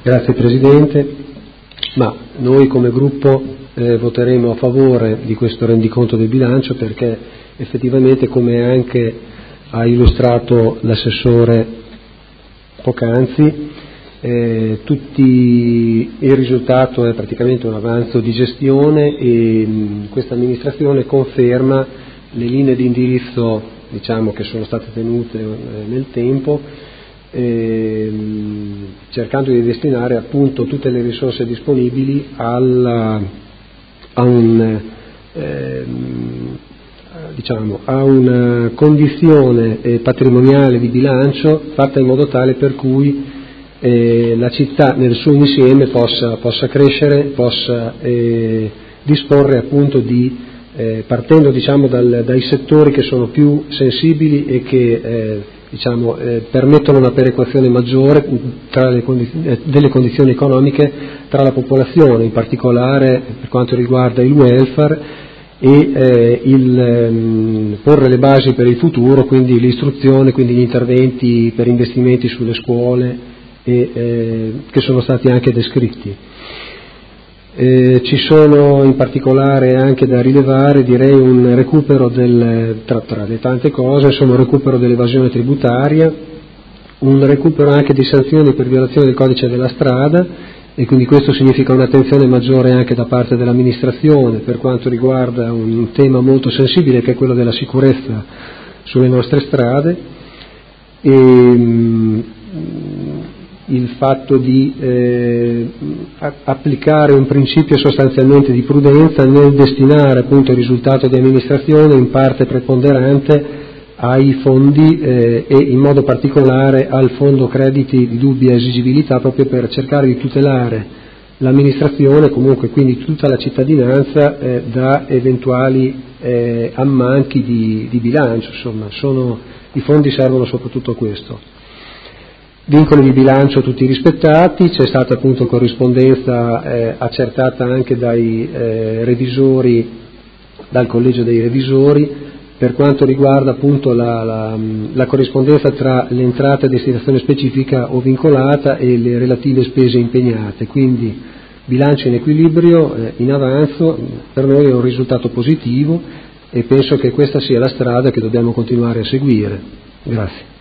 Grazie Presidente. Noi come gruppo voteremo a favore di questo rendiconto del bilancio perché effettivamente, come anche ha illustrato l'assessore poc'anzi, il risultato è praticamente un avanzo di gestione e questa amministrazione conferma le linee di indirizzo, che sono state tenute nel tempo, cercando di destinare appunto tutte le risorse disponibili a una condizione patrimoniale di bilancio fatta in modo tale per cui la città nel suo insieme possa crescere, possa disporre appunto partendo dai settori che sono più sensibili e che permettono una perequazione maggiore delle condizioni economiche tra la popolazione, in particolare per quanto riguarda il welfare e porre le basi per il futuro, quindi l'istruzione, quindi gli interventi per investimenti sulle scuole che sono stati anche descritti. Ci sono in particolare anche da rilevare, direi, un recupero tra le tante cose, un recupero dell'evasione tributaria, un recupero anche di sanzioni per violazione del codice della strada, e quindi questo significa un'attenzione maggiore anche da parte dell'amministrazione per quanto riguarda un tema molto sensibile che è quello della sicurezza sulle nostre strade, e il fatto di applicare un principio sostanzialmente di prudenza nel destinare appunto il risultato di amministrazione in parte preponderante ai fondi e in modo particolare al fondo crediti di dubbia esigibilità, proprio per cercare di tutelare l'amministrazione, comunque quindi tutta la cittadinanza, da eventuali ammanchi di bilancio. Insomma, i fondi servono soprattutto a questo. Vincoli di bilancio tutti rispettati, c'è stata appunto corrispondenza accertata anche dai revisori, dal collegio dei revisori, per quanto riguarda appunto la corrispondenza tra le entrate a destinazione specifica o vincolata e le relative spese impegnate, quindi bilancio in equilibrio, in avanzo. Per noi è un risultato positivo e penso che questa sia la strada che dobbiamo continuare a seguire. Grazie.